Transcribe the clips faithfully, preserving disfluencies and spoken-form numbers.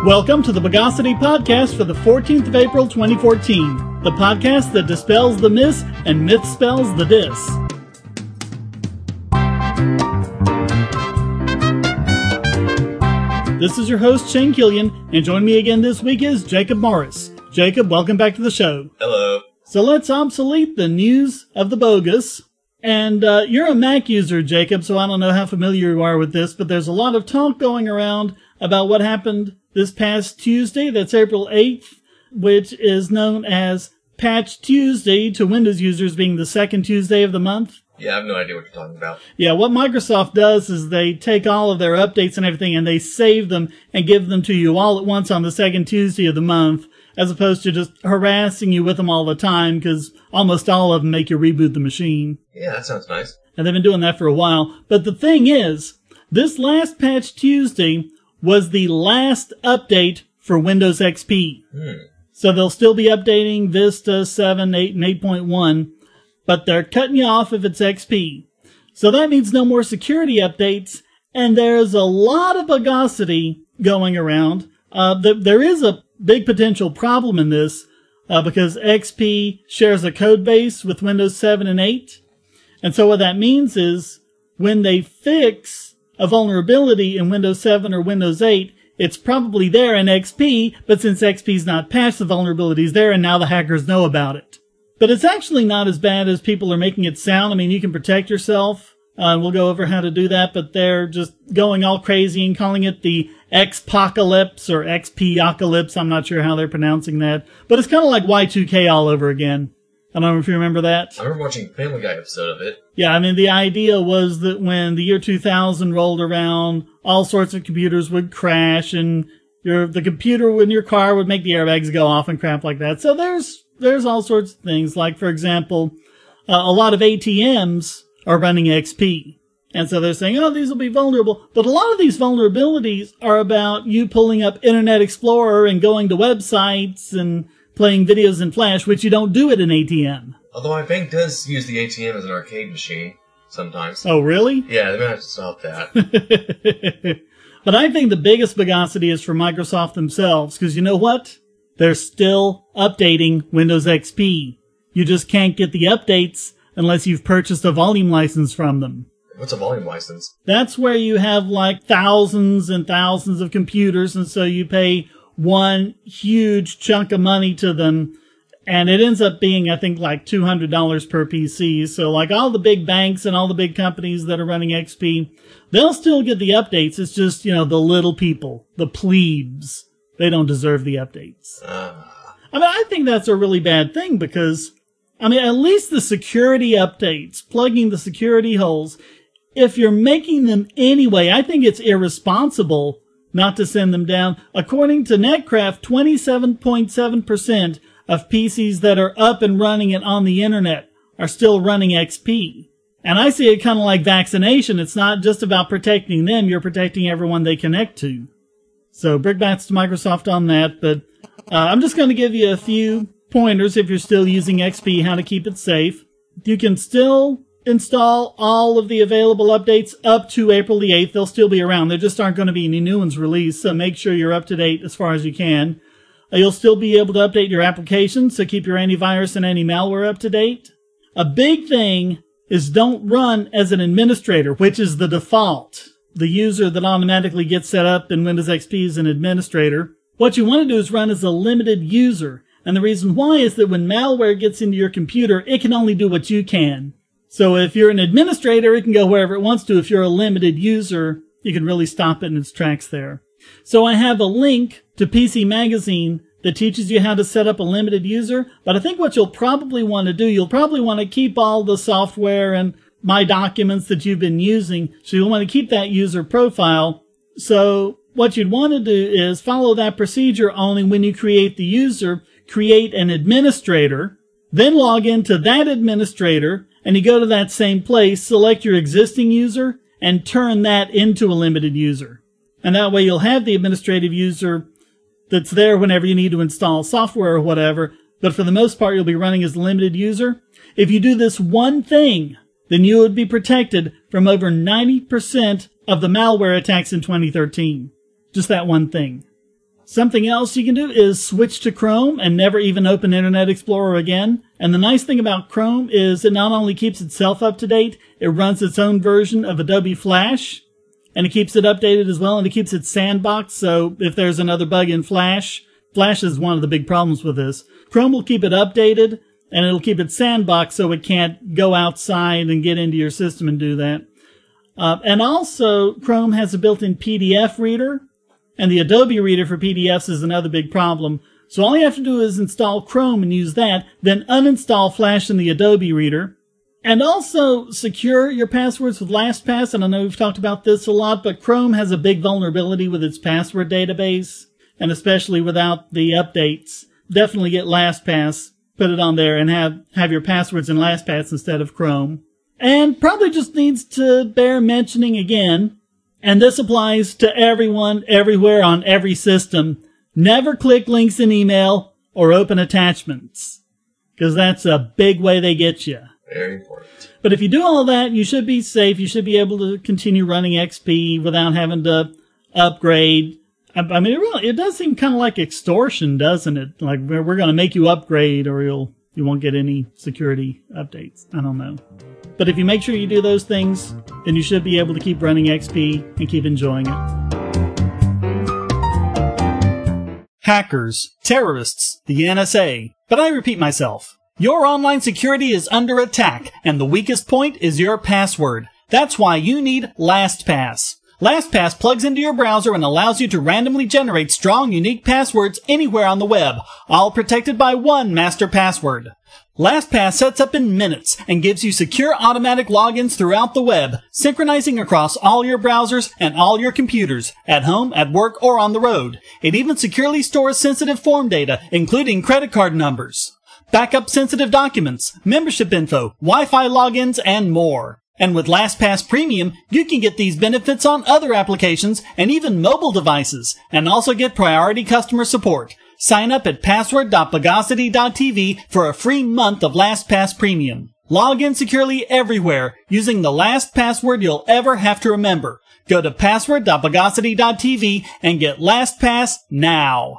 Welcome to the Bogosity Podcast for the fourteenth of April, twenty fourteen. The podcast that dispels the myths and myth spells the dis. This is your host, Shane Killian, and joining me again this week is Jacob Morris. Jacob, welcome back to the show. Hello. So let's obsolete the news of the bogus. And uh, you're a Mac user, Jacob, so I don't know how familiar you are with this, but there's a lot of talk going around about what happened this past Tuesday. That's April eighth, which is known as Patch Tuesday to Windows users being the second Tuesday of the month. Yeah, I have no idea what you're talking about. Yeah, what Microsoft does is they take all of their updates and everything and they save them and give them to you all at once on the second Tuesday of the month, as opposed to just harassing you with them all the time, because almost all of them make you reboot the machine. Yeah, that sounds nice. And they've been doing that for a while. But the thing is, this last Patch Tuesday was the last update for Windows X P. Hmm. So they'll still be updating Vista seven, eight, and eight point one, but they're cutting you off if it's X P. So that means no more security updates, and there's a lot of bogosity going around. Uh, th- there is a big potential problem in this, uh, because X P shares a code base with Windows seven and eight. And so what that means is when they fix a vulnerability in Windows seven or Windows eight, it's probably there in X P, but since X P's not patched, the vulnerability's there, and now the hackers know about it. But it's actually not as bad as people are making it sound. I mean, you can protect yourself. Uh, we'll go over how to do that, but they're just going all crazy and calling it the X-pocalypse or X P-ocalypse. I'm not sure how they're pronouncing that, but it's kind of like Y two K all over again. I don't know if you remember that. I remember watching a Family Guy episode of it. Yeah, I mean, the idea was that when the year two thousand rolled around, all sorts of computers would crash, and your the computer in your car would make the airbags go off and crap like that. So there's there's all sorts of things. Like, for example, uh, a lot of A T Ms are running X P. And so they're saying, oh, these will be vulnerable. But a lot of these vulnerabilities are about you pulling up Internet Explorer and going to websites and playing videos in Flash, which you don't do at an A T M. Although my bank does use the A T M as an arcade machine sometimes. Oh, really? Yeah, they're going to have to stop that. But I think the biggest bogosity is for Microsoft themselves, because you know what? They're still updating Windows X P. You just can't get the updates unless you've purchased a volume license from them. What's a volume license? That's where you have like thousands and thousands of computers, and so you pay one huge chunk of money to them, and it ends up being, I think, like two hundred dollars per P C. So like all the big banks and all the big companies that are running X P, they'll still get the updates. It's just, you know, the little people, the plebes, they don't deserve the updates. Uh. I mean, I think that's a really bad thing because, I mean, at least the security updates, plugging the security holes, if you're making them anyway, I think it's irresponsible not to send them down. According to Netcraft, twenty-seven point seven percent of P Cs that are up and running and on the internet are still running X P. And I see it kind of like vaccination. It's not just about protecting them, you're protecting everyone they connect to. So brickbats to Microsoft on that, but uh, I'm just going to give you a few pointers if you're still using X P, how to keep it safe. You can still install all of the available updates up to April the eighth. They'll still be around. There just aren't going to be any new ones released, so make sure you're up to date as far as you can. Uh, you'll still be able to update your applications, so keep your antivirus and anti-malware up to date. A big thing is don't run as an administrator, which is the default. The user that automatically gets set up in Windows X P is an administrator. What you want to do is run as a limited user. And the reason why is that when malware gets into your computer, it can only do what you can. So if you're an administrator, it can go wherever it wants to. If you're a limited user, you can really stop it in its tracks there. So I have a link to P C Magazine that teaches you how to set up a limited user. But I think what you'll probably want to do, you'll probably want to keep all the software and My Documents that you've been using. So you'll want to keep that user profile. So what you'd want to do is follow that procedure only when you create the user, create an administrator, then log into that administrator, and you go to that same place, select your existing user, and turn that into a limited user. And that way you'll have the administrative user that's there whenever you need to install software or whatever, but for the most part you'll be running as a limited user. If you do this one thing, then you would be protected from over ninety percent of the malware attacks in twenty thirteen. Just that one thing. Something else you can do is switch to Chrome and never even open Internet Explorer again. And the nice thing about Chrome is it not only keeps itself up to date, it runs its own version of Adobe Flash, and it keeps it updated as well, and it keeps it sandboxed, so if there's another bug in Flash, Flash is one of the big problems with this. Chrome will keep it updated, and it'll keep it sandboxed so it can't go outside and get into your system and do that. Uh, and also, Chrome has a built-in P D F reader, and the Adobe Reader for P D Fs is another big problem. So all you have to do is install Chrome and use that, then uninstall Flash in the Adobe Reader. And also secure your passwords with LastPass. And I know we've talked about this a lot, but Chrome has a big vulnerability with its password database, and especially without the updates. Definitely get LastPass, put it on there, and have, have your passwords in LastPass instead of Chrome. And probably just needs to bear mentioning again, and this applies to everyone, everywhere, on every system. Never click links in email or open attachments, because that's a big way they get you. Very important. But if you do all that, you should be safe. You should be able to continue running X P without having to upgrade. I, I mean, it really, it does seem kind of like extortion, doesn't it? Like, we're, we're going to make you upgrade or you'll, you won't get any security updates. I don't know. But if you make sure you do those things, then you should be able to keep running X P and keep enjoying it. Hackers, terrorists, the N S A. But I repeat myself. Your online security is under attack, and the weakest point is your password. That's why you need LastPass. LastPass plugs into your browser and allows you to randomly generate strong, unique passwords anywhere on the web, all protected by one master password. LastPass sets up in minutes and gives you secure automatic logins throughout the web, synchronizing across all your browsers and all your computers, at home, at work, or on the road. It even securely stores sensitive form data, including credit card numbers, backup sensitive documents, membership info, Wi-Fi logins, and more. And with LastPass Premium, you can get these benefits on other applications and even mobile devices, and also get priority customer support. Sign up at password dot bogosity dot t v for a free month of LastPass Premium. Log in securely everywhere using the last password you'll ever have to remember. Go to password dot bogosity dot t v and get LastPass now.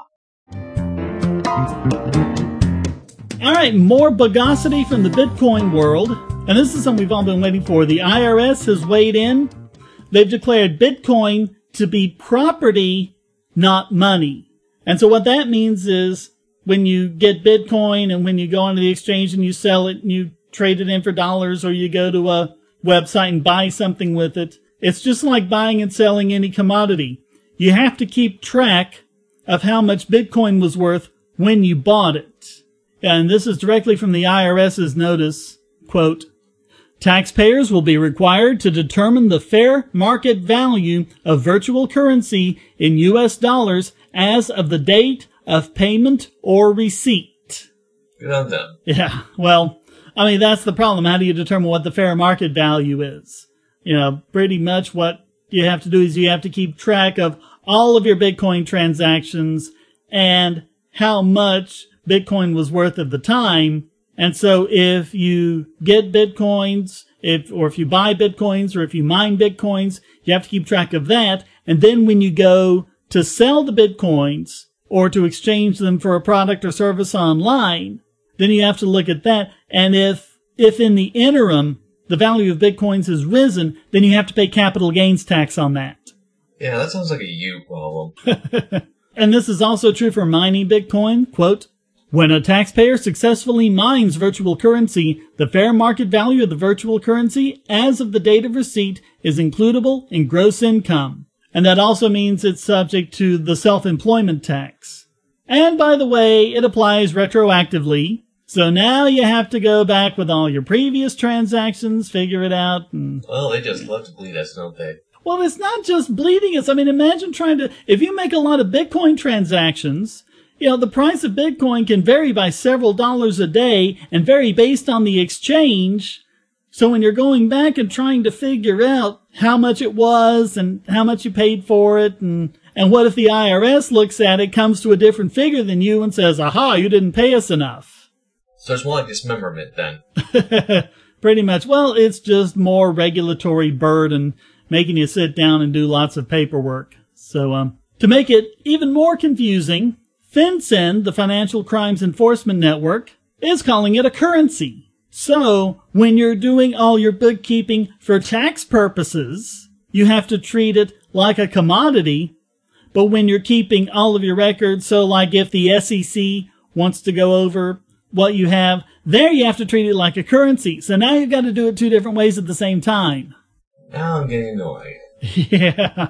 Alright, more Bogosity from the Bitcoin world. And this is something we've all been waiting for. The I R S has weighed in. They've declared Bitcoin to be property, not money. And so what that means is when you get Bitcoin and when you go onto the exchange and you sell it and you trade it in for dollars or you go to a website and buy something with it, it's just like buying and selling any commodity. You have to keep track of how much Bitcoin was worth when you bought it. And this is directly from the I R S's notice, quote, taxpayers will be required to determine the fair market value of virtual currency in U S dollars as of the date of payment or receipt. Good on them. Yeah, well, I mean, that's the problem. How do you determine what the fair market value is? You know, pretty much what you have to do is you have to keep track of all of your Bitcoin transactions and how much Bitcoin was worth at the time. And so if you get Bitcoins, if, or if you buy Bitcoins, or if you mine Bitcoins, you have to keep track of that. And then when you go to sell the Bitcoins, or to exchange them for a product or service online, then you have to look at that. And if, if in the interim, the value of Bitcoins has risen, then you have to pay capital gains tax on that. Yeah, that sounds like a you problem. And this is also true for mining Bitcoin. Quote, when a taxpayer successfully mines virtual currency, the fair market value of the virtual currency as of the date of receipt is includable in gross income. And that also means it's subject to the self-employment tax. And by the way, it applies retroactively. So now you have to go back with all your previous transactions, figure it out. And well, they just love to bleed us, don't they? Well, it's not just bleeding us. I mean, imagine trying to, if you make a lot of Bitcoin transactions, you know, the price of Bitcoin can vary by several dollars a day and vary based on the exchange. So when you're going back and trying to figure out how much it was and how much you paid for it, and, and what if the I R S looks at it, comes to a different figure than you and says, aha, you didn't pay us enough. So it's more like dismemberment then. Pretty much. Well, it's just more regulatory burden, making you sit down and do lots of paperwork. So, um, To make it even more confusing, FinCEN, the Financial Crimes Enforcement Network, is calling it a currency. So, when you're doing all your bookkeeping for tax purposes, you have to treat it like a commodity. But when you're keeping all of your records, so like if the S E C wants to go over what you have, there you have to treat it like a currency. So now you've got to do it two different ways at the same time. Now I'm getting annoyed. Yeah.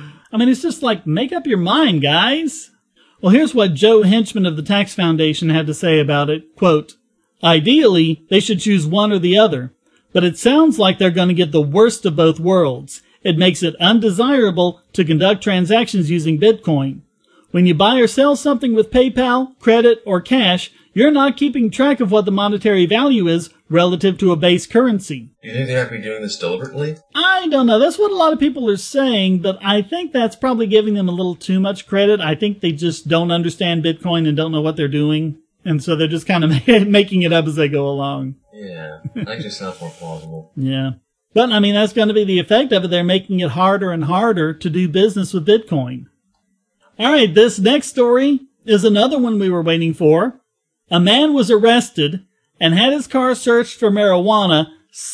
I mean, it's just like, make up your mind, guys. Well, here's what Joe Henchman of the Tax Foundation had to say about it. Quote, ideally, they should choose one or the other, but it sounds like they're going to get the worst of both worlds. It makes it undesirable to conduct transactions using Bitcoin. When you buy or sell something with PayPal, credit, or cash, you're not keeping track of what the monetary value is relative to a base currency. Do you think they might be doing this deliberately? I don't know. That's what a lot of people are saying, but I think that's probably giving them a little too much credit. I think they just don't understand Bitcoin and don't know what they're doing, and so they're just kind of making it up as they go along. Yeah, that just sounds more plausible. Yeah. But, I mean, that's going to be the effect of it. They're making it harder and harder to do business with Bitcoin. All right, this next story is another one we were waiting for. A man was arrested and had his car searched for marijuana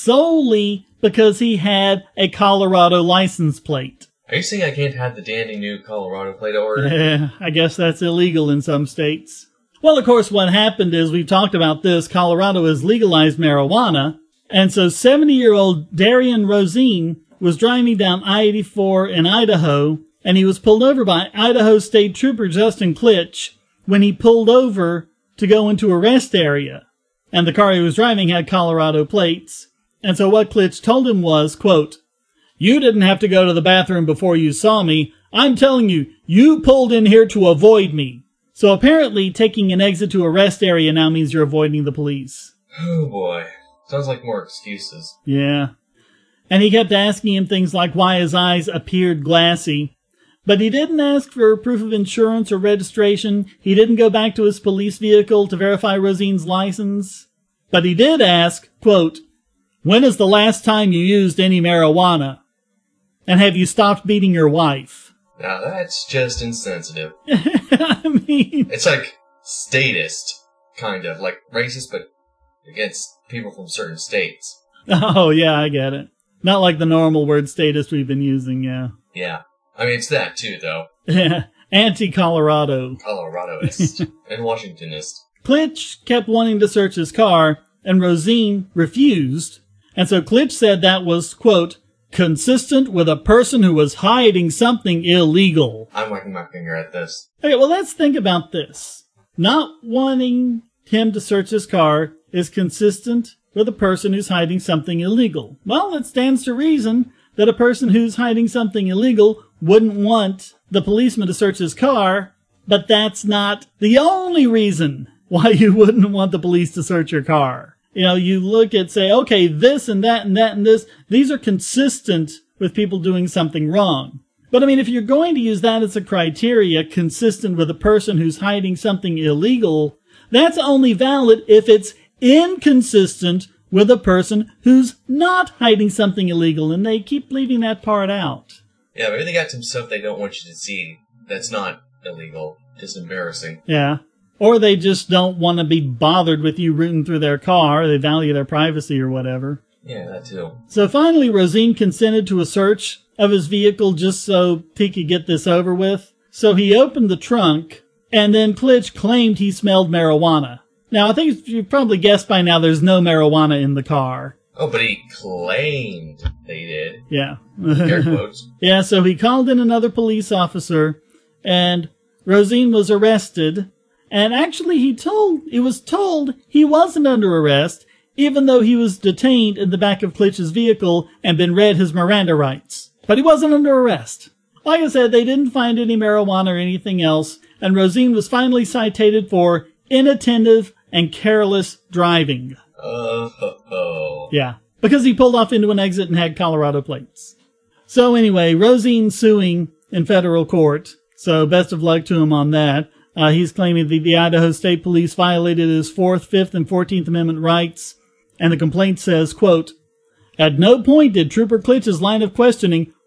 solely because he had a Colorado license plate. Are you saying I can't have the dandy new Colorado plate order? Yeah, I guess that's illegal in some states. Well, of course, what happened is, we've talked about this, Colorado has legalized marijuana, and so seventy-year-old Darian Rosine was driving down I eighty-four in Idaho, and he was pulled over by Idaho State Trooper Justin Klitsch when he pulled over to go into a rest area. And the car he was driving had Colorado plates. And so what Klitsch told him was, quote, you didn't have to go to the bathroom before you saw me. I'm telling you, you pulled in here to avoid me. So apparently taking an exit to a rest area now means you're avoiding the police. Oh boy. Sounds like more excuses. Yeah. And he kept asking him things like why his eyes appeared glassy. But he didn't ask for proof of insurance or registration. He didn't go back to his police vehicle to verify Rosine's license. But he did ask, quote, when is the last time you used any marijuana? And have you stopped beating your wife? Now that's just insensitive. I mean... It's like statist, kind of. Like racist, but against people from certain states. Oh, yeah, I get it. Not like the normal word statist we've been using, yeah. Yeah. I mean, it's that too, though. Anti-Colorado. Coloradoist. And Washingtonist. Klitsch kept wanting to search his car, and Rosine refused. And so Klitsch said that was, quote, consistent with a person who was hiding something illegal. I'm whacking my finger at this. Okay, well, let's think about this. Not wanting him to search his car is consistent with a person who's hiding something illegal. Well, it stands to reason that a person who's hiding something illegal wouldn't want the policeman to search his car, but that's not the only reason why you wouldn't want the police to search your car. You know, you look at, say, okay, this and that and that and this, these are consistent with people doing something wrong. But I mean, if you're going to use that as a criteria, consistent with a person who's hiding something illegal, that's only valid if it's inconsistent with a person who's not hiding something illegal, and they keep leaving that part out. Yeah, maybe they got some stuff they don't want you to see that's not illegal. Just embarrassing. Yeah. Or they just don't want to be bothered with you rooting through their car. They value their privacy or whatever. Yeah, that too. So finally, Rosine consented to a search of his vehicle just so he could get this over with. So he opened the trunk, and then Klitsch claimed he smelled marijuana. Now, I think you probably guessed by now there's no marijuana in the car. Oh, but he claimed they did. Yeah. Air quotes. Yeah, so he called in another police officer, and Rosine was arrested. And actually, he told, he was told he wasn't under arrest, even though he was detained in the back of Klitsch's vehicle and been read his Miranda rights. But he wasn't under arrest. Like I said, they didn't find any marijuana or anything else, and Rosine was finally cited for inattentive and careless driving. Oh, ho, ho. Yeah, because he pulled off into an exit and had Colorado plates. So anyway, Rosine's suing in federal court, so best of luck to him on that. Uh, he's claiming that the Idaho State Police violated his fourth, fifth, and fourteenth Amendment rights, and the complaint says, quote, at no point did Trooper Klitsch's line of questioning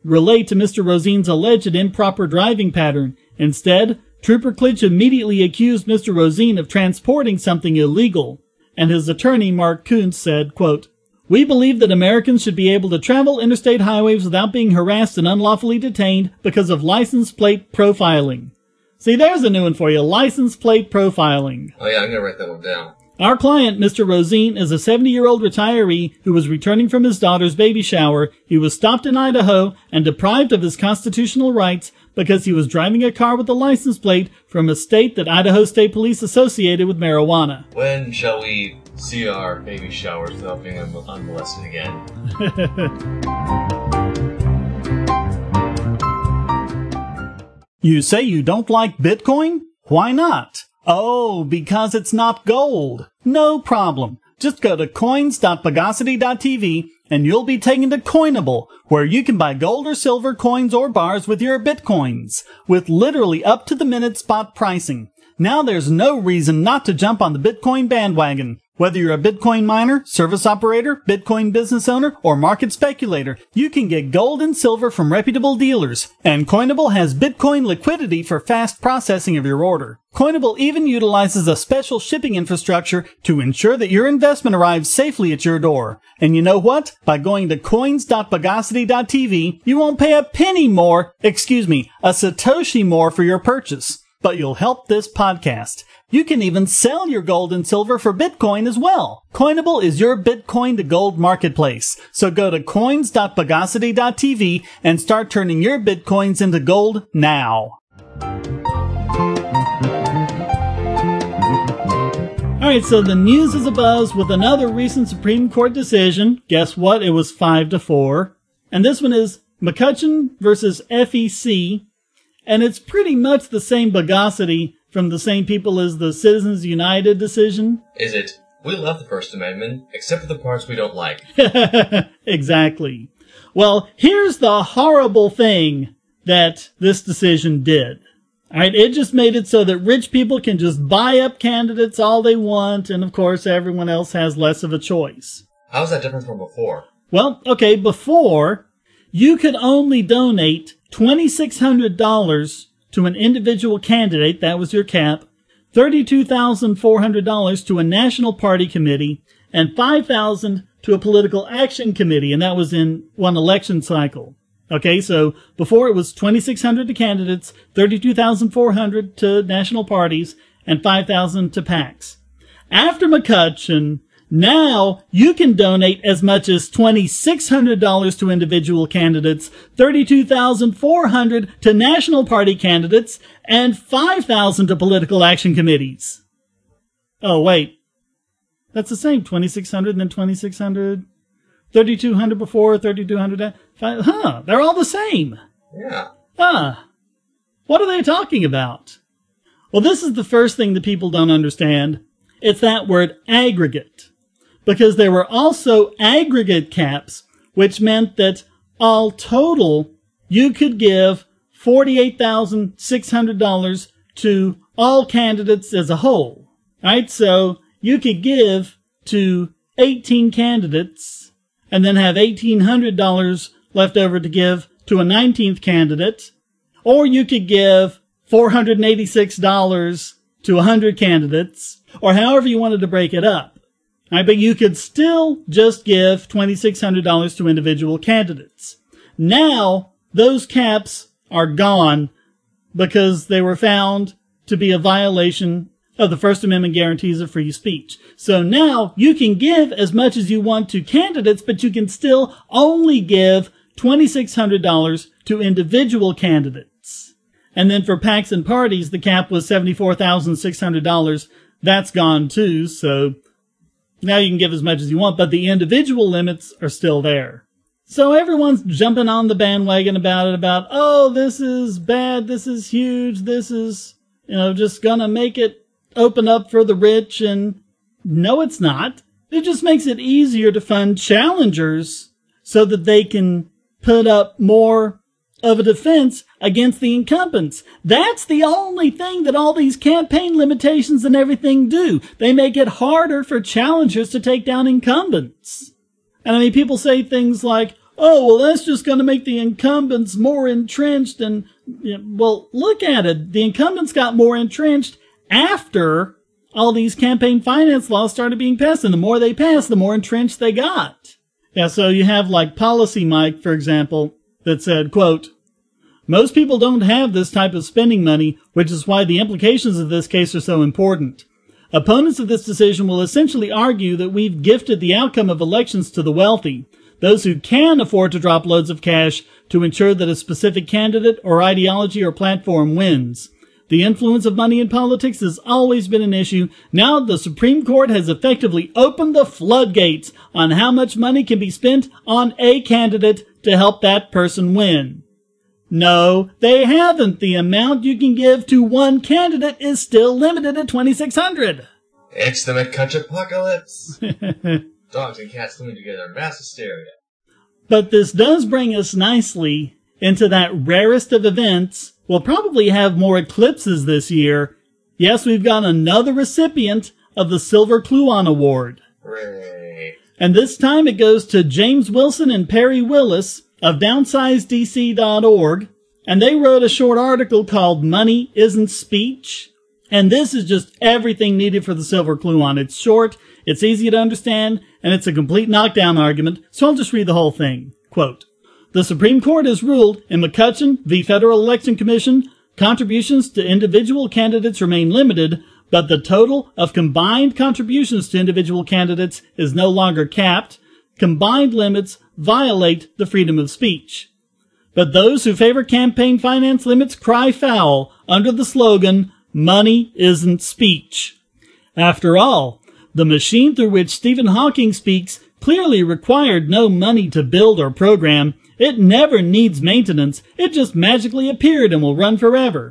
relate to Mister Rosine's alleged improper driving pattern. Instead, Trooper Klitsch immediately accused Mister Rosine of transporting something illegal. And his attorney, Mark Kuntz, said, quote, "We believe that Americans should be able to travel interstate highways without being harassed and unlawfully detained because of license plate profiling." See, there's a new one for you, license plate profiling. Oh yeah, I'm gonna write that one down. Our client, Mister Rosine, is a seventy-year-old retiree who was returning from his daughter's baby shower. He was stopped in Idaho and deprived of his constitutional rights because he was driving a car with a license plate from a state that Idaho State Police associated with marijuana. When shall we see our baby showers without being un- unmolested again? You say you don't like Bitcoin? Why not? Oh, because it's not gold. No problem. Just go to coins dot pagosity dot t v and you'll be taken to Coinable, where you can buy gold or silver coins or bars with your Bitcoins, with literally up-to-the-minute spot pricing. Now there's no reason not to jump on the Bitcoin bandwagon. Whether you're a Bitcoin miner, service operator, Bitcoin business owner, or market speculator, you can get gold and silver from reputable dealers. And Coinable has Bitcoin liquidity for fast processing of your order. Coinable even utilizes a special shipping infrastructure to ensure that your investment arrives safely at your door. And you know what? By going to coins dot pagosity dot t v, you won't pay a penny more, excuse me, a Satoshi more for your purchase. But you'll help this podcast. You can even sell your gold and silver for Bitcoin as well. Coinable is your Bitcoin to gold marketplace. So go to coins dot pagosity dot t v and start turning your Bitcoins into gold now. Alright, so the news is abuzz with another recent Supreme Court decision. Guess what? It was five to four. And this one is McCutcheon versus F E C. And it's pretty much the same bugosity from the same people as the Citizens United decision. Is it, we love the First Amendment, except for the parts we don't like? Exactly. Well, here's the horrible thing that this decision did. Alright, it just made it so that rich people can just buy up candidates all they want, and of course everyone else has less of a choice. How's that different from before? Well, okay, before, you could only donate two thousand six hundred dollars to an individual candidate, that was your cap, thirty-two thousand four hundred dollars to a national party committee, and five thousand dollars to a political action committee, and that was in one election cycle. Okay, so before it was two thousand six hundred dollars to candidates, thirty-two thousand four hundred dollars to national parties, and five thousand dollars to PACs. After McCutcheon, now you can donate as much as two thousand six hundred dollars to individual candidates, thirty-two thousand four hundred dollars to national party candidates, and five thousand dollars to political action committees. Oh, wait. That's the same. two thousand six hundred dollars and then two thousand six hundred dollars. thirty-two hundred dollars before, thirty-two hundred dollars. Huh, they're all the same. Yeah. Huh. What are they talking about? Well, this is the first thing that people don't understand. It's that word aggregate. Because there were also aggregate caps, which meant that all total, you could give forty-eight thousand six hundred dollars to all candidates as a whole. Right? So you could give to eighteen candidates and then have eighteen hundred dollars left over to give to a nineteenth candidate. Or you could give four hundred eighty-six dollars to one hundred candidates, or however you wanted to break it up. Right, but you could still just give two thousand six hundred dollars to individual candidates. Now, those caps are gone because they were found to be a violation of the First Amendment guarantees of free speech. So now you can give as much as you want to candidates, but you can still only give two thousand six hundred dollars to individual candidates. And then for PACs and parties, the cap was seventy-four thousand six hundred dollars. That's gone too, so now you can give as much as you want, but the individual limits are still there. So everyone's jumping on the bandwagon about it, about, oh, this is bad, this is huge, this is, you know, just gonna make it open up for the rich, and no, it's not. It just makes it easier to fund challengers so that they can put up more of a defense against the incumbents. That's the only thing that all these campaign limitations and everything do. They make it harder for challengers to take down incumbents. And I mean, people say things like, oh, well, that's just going to make the incumbents more entrenched. And, you know, well, look at it. The incumbents got more entrenched after all these campaign finance laws started being passed. And the more they passed, the more entrenched they got. Yeah, so you have like Policy Mike, for example, that said, quote, most people don't have this type of spending money, which is why the implications of this case are so important. Opponents of this decision will essentially argue that we've gifted the outcome of elections to the wealthy, those who can afford to drop loads of cash to ensure that a specific candidate or ideology or platform wins. The influence of money in politics has always been an issue. Now the Supreme Court has effectively opened the floodgates on how much money can be spent on a candidate to help that person win. No, they haven't. The amount you can give to one candidate is still limited at twenty-six hundred dollars. It's the McCutch apocalypse. Dogs and cats living together, mass hysteria. But this does bring us nicely into that rarest of events. We'll probably have more eclipses this year. Yes, we've got another recipient of the Silver Kluan Award. Hooray. And this time it goes to James Wilson and Perry Willis of downsize D C dot org, and they wrote a short article called Money Isn't Speech. And this is just everything needed for the Silver Kluan. It's short, it's easy to understand, and it's a complete knockdown argument, so I'll just read the whole thing. Quote, the Supreme Court has ruled in McCutcheon v. Federal Election Commission, contributions to individual candidates remain limited, but the total of combined contributions to individual candidates is no longer capped. Combined limits violate the freedom of speech. But those who favor campaign finance limits cry foul under the slogan, money isn't speech. After all, the machine through which Stephen Hawking speaks clearly required no money to build or program. It never needs maintenance. It just magically appeared and will run forever.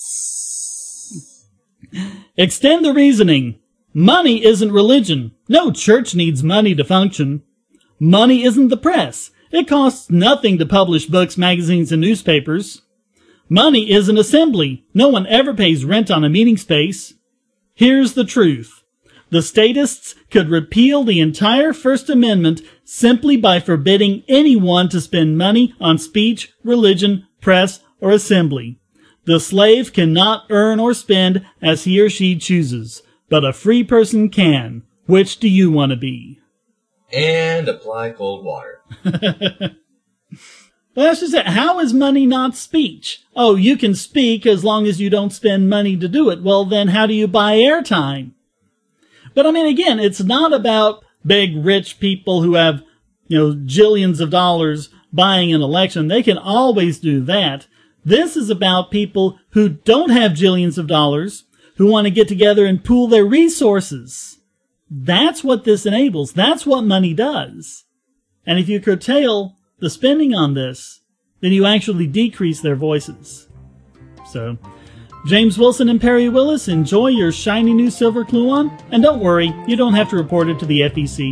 Extend the reasoning. Money isn't religion. No church needs money to function. Money isn't the press. It costs nothing to publish books, magazines, and newspapers. Money isn't assembly. No one ever pays rent on a meeting space. Here's the truth. The statists could repeal the entire First Amendment simply by forbidding anyone to spend money on speech, religion, press, or assembly. The slave cannot earn or spend as he or she chooses, but a free person can. Which do you want to be? And apply cold water. Well, that's just it. How is money not speech? Oh, you can speak as long as you don't spend money to do it. Well, then how do you buy airtime? But I mean, again, it's not about big rich people who have, you know, jillions of dollars buying an election. They can always do that. This is about people who don't have jillions of dollars, who want to get together and pool their resources. That's what this enables. That's what money does. And if you curtail the spending on this, then you actually decrease their voices. So, James Wilson and Perry Willis, enjoy your shiny new Silver Kluan, and don't worry, you don't have to report it to the F E C.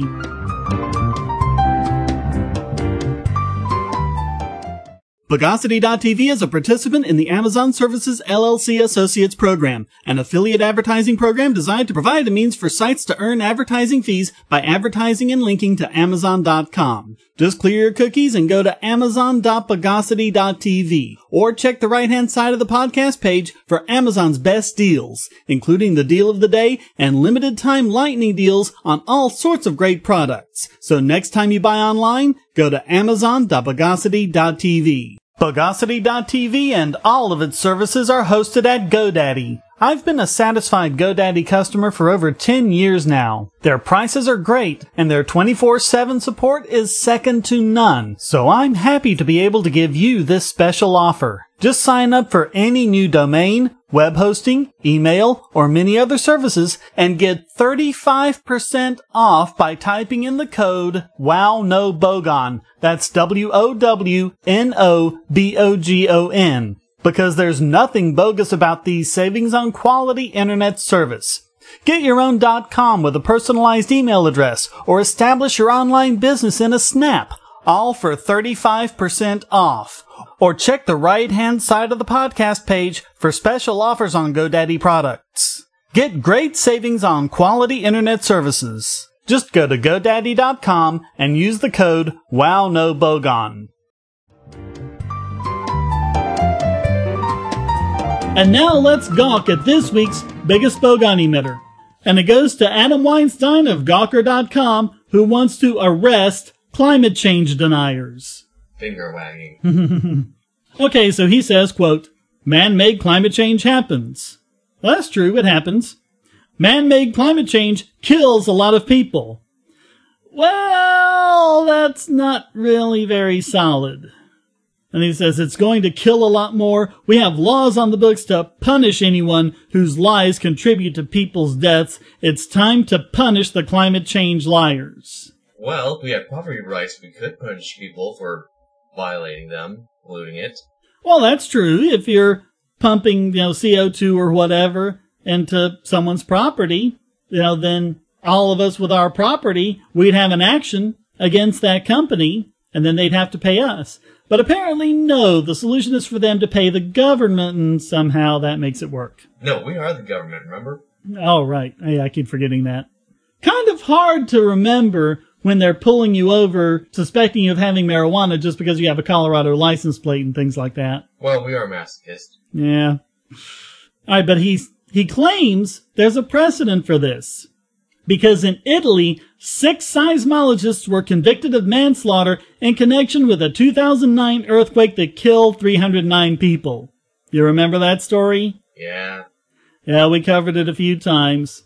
Bogosity dot T V is a participant in the Amazon Services L L C Associates Program, an affiliate advertising program designed to provide a means for sites to earn advertising fees by advertising and linking to Amazon dot com. Just clear your cookies and go to Amazon dot Bogosity dot T V, or check the right-hand side of the podcast page for Amazon's best deals, including the deal of the day and limited-time lightning deals on all sorts of great products. So next time you buy online, go to Amazon dot Bogosity dot T V. Bogosity dot T V and all of its services are hosted at GoDaddy. I've been a satisfied GoDaddy customer for over ten years now. Their prices are great, and their twenty-four seven support is second to none. So I'm happy to be able to give you this special offer. Just sign up for any new domain, web hosting, email, or many other services and get thirty-five percent off by typing in the code WOWNOBOGON. That's W O W N O B O G O N. Because there's nothing bogus about these savings on quality internet service. Get your own .com with a personalized email address, or establish your online business in a snap, all for thirty-five percent off. Or check the right-hand side of the podcast page for special offers on GoDaddy products. Get great savings on quality internet services. Just go to GoDaddy dot com and use the code WowNoBogon. And now let's gawk at this week's biggest bogon emitter. And it goes to Adam Weinstein of Gawker dot com, who wants to arrest climate change deniers. Finger wagging. Okay, so he says, quote, man-made climate change happens. Well, that's true, it happens. Man-made climate change kills a lot of people. Well, that's not really very solid. And he says it's going to kill a lot more. We have laws on the books to punish anyone whose lies contribute to people's deaths. It's time to punish the climate change liars. Well, if we had property rights, we could punish people for violating them, polluting it. Well, that's true. If you're pumping, you know, C O two or whatever into someone's property, you know, then all of us with our property, we'd have an action against that company, and then they'd have to pay us. But apparently, no, the solution is for them to pay the government, and somehow that makes it work. No, we are the government, remember? Oh, right. Yeah, I keep forgetting that. Kind of hard to remember when they're pulling you over, suspecting you of having marijuana just because you have a Colorado license plate and things like that. Well, we are masochists. Yeah. All right, but he's, he claims there's a precedent for this. Because in Italy, six seismologists were convicted of manslaughter in connection with a two thousand nine earthquake that killed three hundred nine people. You remember that story? Yeah. Yeah, we covered it a few times.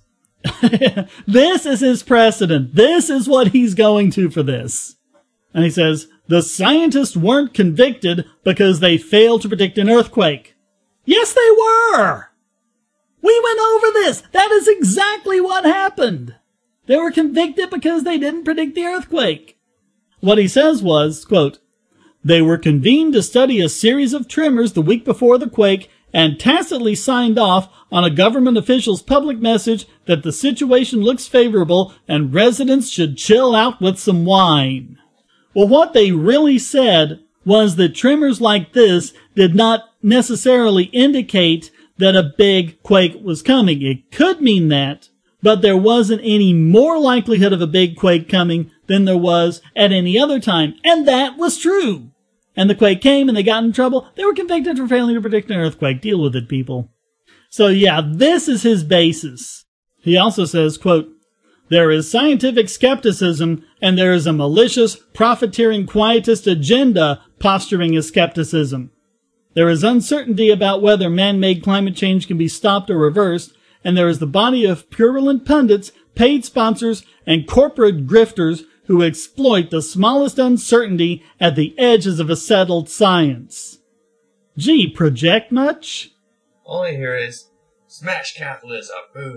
This is his precedent. This is what he's going to for this. And he says, the scientists weren't convicted because they failed to predict an earthquake. Yes, they were! We went over this. That is exactly what happened. They were convicted because they didn't predict the earthquake. What he says was, quote, they were convened to study a series of tremors the week before the quake and tacitly signed off on a government official's public message that the situation looks favorable and residents should chill out with some wine. Well, what they really said was that tremors like this did not necessarily indicate that a big quake was coming. It could mean that, but there wasn't any more likelihood of a big quake coming than there was at any other time. And that was true. And the quake came and they got in trouble. They were convicted for failing to predict an earthquake. Deal with it, people. So yeah, this is his basis. He also says, quote, there is scientific skepticism and there is a malicious, profiteering, quietist agenda posturing as skepticism. There is uncertainty about whether man-made climate change can be stopped or reversed, and there is the body of purulent pundits, paid sponsors, and corporate grifters who exploit the smallest uncertainty at the edges of a settled science. Gee, project much? All I hear is, smash capitalism,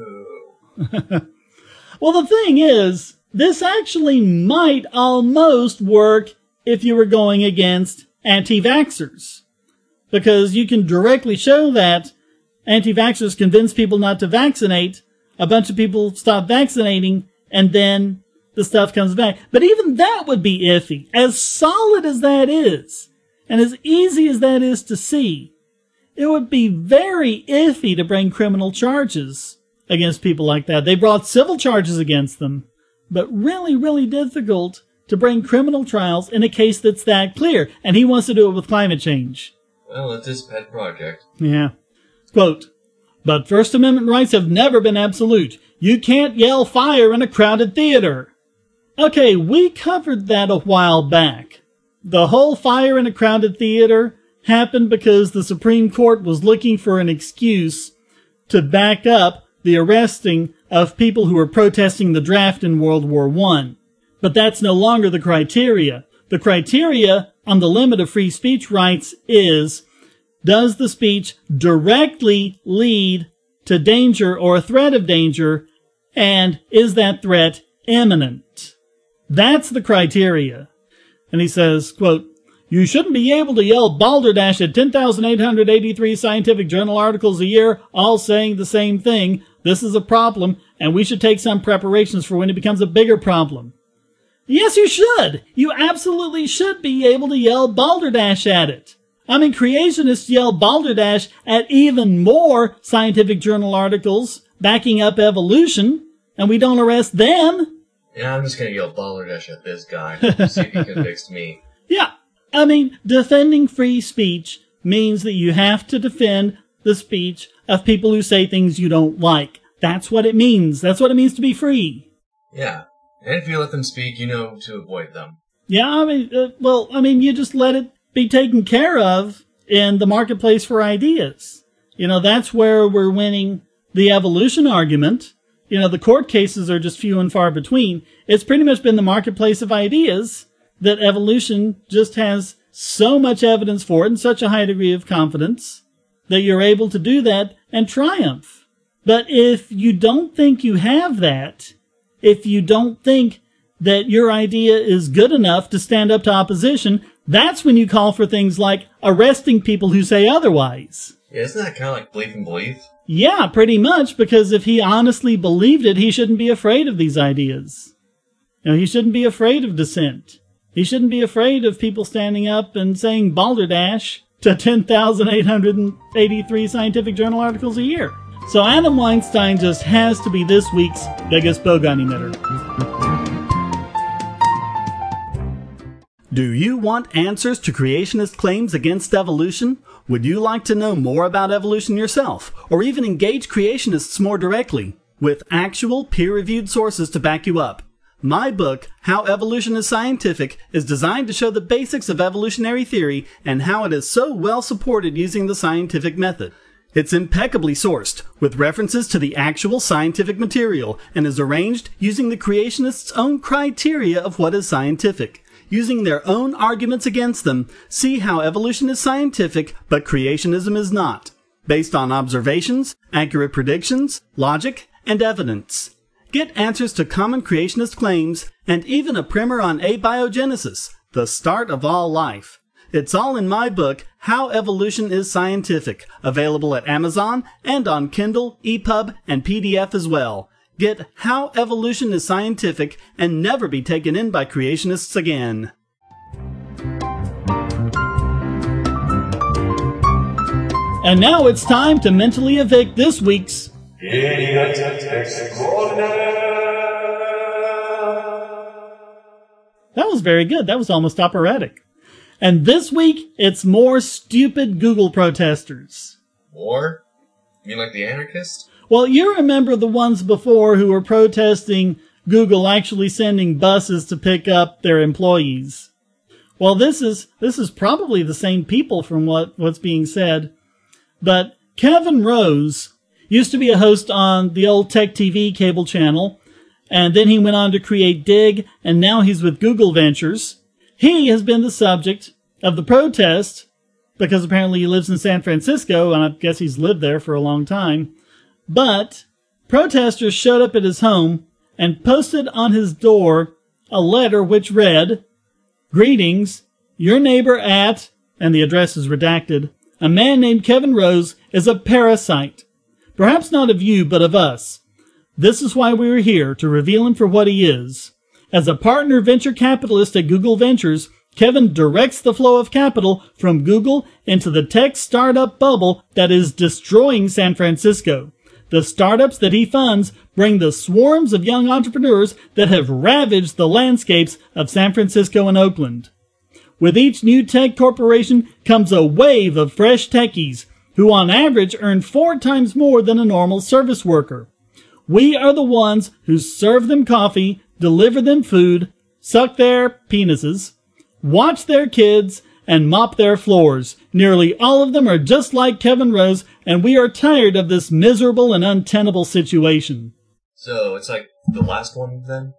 boo. Well, the thing is, this actually might almost work if you were going against anti-vaxxers. Because you can directly show that anti-vaxxers convince people not to vaccinate, a bunch of people stop vaccinating, and then the stuff comes back. But even that would be iffy. As solid as that is, and as easy as that is to see, it would be very iffy to bring criminal charges against people like that. They brought civil charges against them, but really, really difficult to bring criminal trials in a case that's that clear. And he wants to do it with climate change. Well, it's his pet project. Yeah. Quote, but First Amendment rights have never been absolute. You can't yell fire in a crowded theater. Okay, we covered that a while back. The whole fire in a crowded theater happened because the Supreme Court was looking for an excuse to back up the arresting of people who were protesting the draft in World War One. But that's no longer the criteria. The criteria on the limit of free speech rights is, does the speech directly lead to danger or a threat of danger, and is that threat imminent? That's the criteria. And he says, quote, you shouldn't be able to yell balderdash at ten thousand eight hundred eighty-three scientific journal articles a year, all saying the same thing. This is a problem, and we should take some preparations for when it becomes a bigger problem. Yes, you should. You absolutely should be able to yell balderdash at it. I mean, creationists yell balderdash at even more scientific journal articles backing up evolution, and we don't arrest them. Yeah, I'm just gonna yell balderdash at this guy. See if he convicts me. Yeah. I mean, defending free speech means that you have to defend the speech of people who say things you don't like. That's what it means. That's what it means to be free. Yeah. And if you let them speak, you know to avoid them. Yeah, I mean, uh, well, I mean, you just let it be taken care of in the marketplace for ideas. You know, that's where we're winning the evolution argument. You know, the court cases are just few and far between. It's pretty much been the marketplace of ideas that evolution just has so much evidence for it and such a high degree of confidence that you're able to do that and triumph. But if you don't think you have that, if you don't think that your idea is good enough to stand up to opposition, that's when you call for things like arresting people who say otherwise. Yeah, isn't that kind of like belief and belief? Yeah, pretty much, because if he honestly believed it, he shouldn't be afraid of these ideas. You know, he shouldn't be afraid of dissent. He shouldn't be afraid of people standing up and saying balderdash to ten thousand eight hundred eighty-three scientific journal articles a year. So Adam Weinstein just has to be this week's biggest bogon emitter. Do you want answers to creationist claims against evolution? Would you like to know more about evolution yourself, or even engage creationists more directly, with actual peer-reviewed sources to back you up? My book, How Evolution is Scientific, is designed to show the basics of evolutionary theory and how it is so well supported using the scientific method. It's impeccably sourced, with references to the actual scientific material, and is arranged using the creationists' own criteria of what is scientific. Using their own arguments against them, see how evolution is scientific, but creationism is not, based on observations, accurate predictions, logic, and evidence. Get answers to common creationist claims, and even a primer on abiogenesis, the start of all life. It's all in my book, How Evolution is Scientific, available at Amazon and on Kindle, E P U B, and P D F as well. Get How Evolution is Scientific and never be taken in by creationists again. And now it's time to mentally evict this week's Idiot Extraordinaire. That was very good. That was almost operatic. And this week, it's more stupid Google protesters. More? You mean like the anarchists? Well, you remember the ones before who were protesting Google actually sending buses to pick up their employees. Well, this is this is probably the same people from what, what's being said. But Kevin Rose used to be a host on the old Tech T V cable channel, and then he went on to create Dig, and now he's with Google Ventures. He has been the subject of the protest because apparently he lives in San Francisco, and I guess he's lived there for a long time. But protesters showed up at his home and posted on his door a letter which read, "Greetings, your neighbor at," and the address is redacted, "a man named Kevin Rose is a parasite. Perhaps not of you, but of us. This is why we are here, to reveal him for what he is. As a partner venture capitalist at Google Ventures, Kevin directs the flow of capital from Google into the tech startup bubble that is destroying San Francisco. The startups that he funds bring the swarms of young entrepreneurs that have ravaged the landscapes of San Francisco and Oakland. With each new tech corporation comes a wave of fresh techies who on average earn four times more than a normal service worker. We are the ones who serve them coffee, deliver them food, suck their penises, watch their kids, and mop their floors. Nearly all of them are just like Kevin Rose, and we are tired of this miserable and untenable situation." So, it's like the last one, then?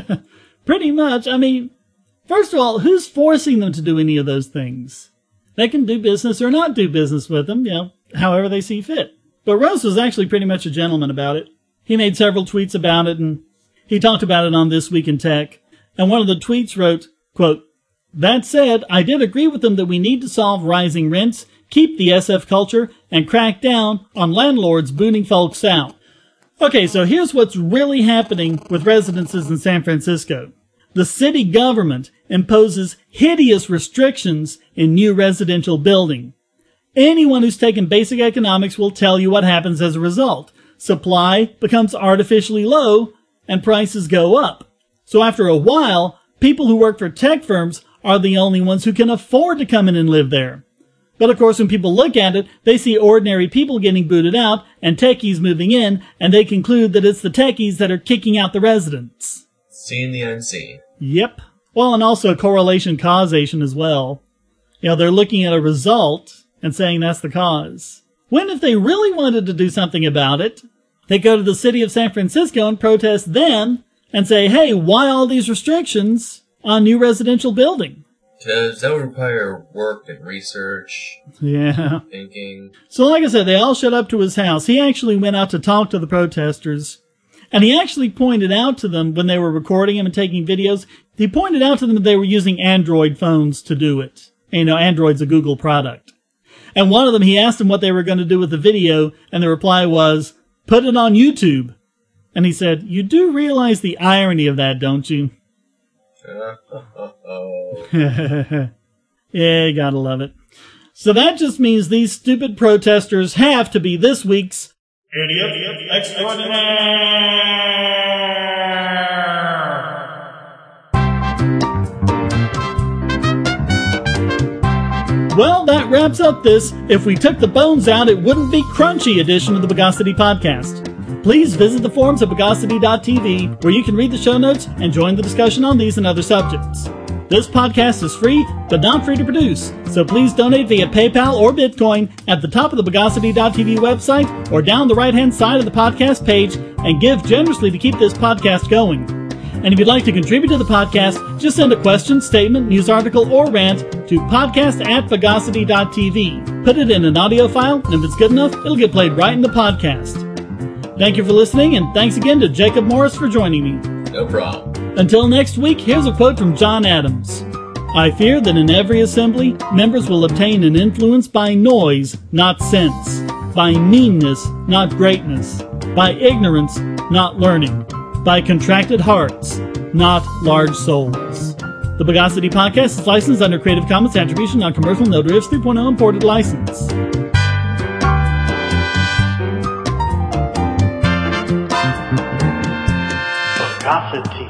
Pretty much. I mean, first of all, who's forcing them to do any of those things? They can do business or not do business with them, you know, however they see fit. But Rose was actually pretty much a gentleman about it. He made several tweets about it, and he talked about it on This Week in Tech. And one of the tweets wrote, quote, "That said, I did agree with them that we need to solve rising rents, keep the S F culture, and crack down on landlords booting folks out." Okay, so here's what's really happening with residences in San Francisco. The city government imposes hideous restrictions in new residential building. Anyone who's taken basic economics will tell you what happens as a result. Supply becomes artificially low, and prices go up. So after a while, people who work for tech firms are the only ones who can afford to come in and live there. But of course, when people look at it, they see ordinary people getting booted out and techies moving in, and they conclude that it's the techies that are kicking out the residents. Seeing the unseen. Yep. Well, and also correlation causation as well. You know, they're looking at a result and saying that's the cause. When if they really wanted to do something about it, they go to the city of San Francisco and protest then and say, hey, why all these restrictions on new residential building? Because that would require work and research. Yeah. Thinking. So like I said, they all showed up to his house. He actually went out to talk to the protesters. And he actually pointed out to them when they were recording him and taking videos, he pointed out to them that they were using Android phones to do it. And, you know, Android's a Google product. And one of them, he asked them what they were going to do with the video, and the reply was, put it on YouTube. And he said, you do realize the irony of that, don't you? Yeah, you gotta love it. So that just means these stupid protesters have to be this week's Idiot Extraordinaire! Well, that wraps up this If We Took the Bones Out, It Wouldn't Be Crunchy edition of the Bogosity Podcast. Please visit the forums at bogosity dot t v, where you can read the show notes and join the discussion on these and other subjects. This podcast is free, but not free to produce, so please donate via PayPal or Bitcoin at the top of the bogosity dot t v website or down the right-hand side of the podcast page, and give generously to keep this podcast going. And if you'd like to contribute to the podcast, just send a question, statement, news article, or rant to podcast at bogosity dot t v. Put it in an audio file, and if it's good enough, it'll get played right in the podcast. Thank you for listening, and thanks again to Jacob Morris for joining me. No problem. Until next week, here's a quote from John Adams. I fear that in every assembly, members will obtain an influence by noise, not sense, by meanness, not greatness, by ignorance, not learning, by contracted hearts, not large souls. The Bogosity Podcast is licensed under Creative Commons Attribution Non-Commercial No Derivatives three point oh Imported License. Bogosity.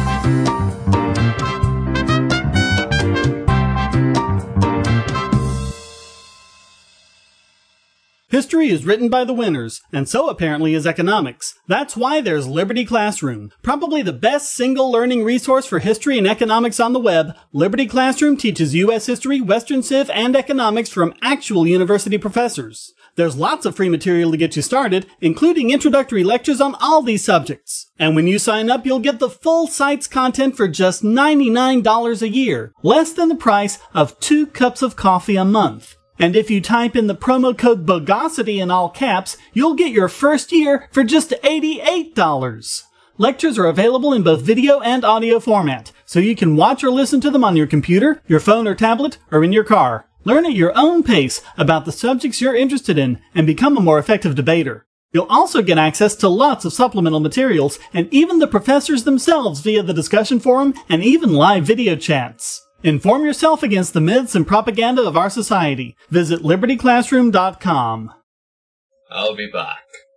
History is written by the winners, and so apparently is economics. That's why there's Liberty Classroom. Probably the best single learning resource for history and economics on the web, Liberty Classroom teaches U S history, Western Civ, and economics from actual university professors. There's lots of free material to get you started, including introductory lectures on all these subjects. And when you sign up, you'll get the full site's content for just ninety-nine dollars a year, less than the price of two cups of coffee a month. And if you type in the promo code BOGOSITY in all caps, you'll get your first year for just eighty-eight dollars. Lectures are available in both video and audio format, so you can watch or listen to them on your computer, your phone or tablet, or in your car. Learn at your own pace about the subjects you're interested in and become a more effective debater. You'll also get access to lots of supplemental materials and even the professors themselves via the discussion forum and even live video chats. Inform yourself against the myths and propaganda of our society. Visit liberty classroom dot com. I'll be back.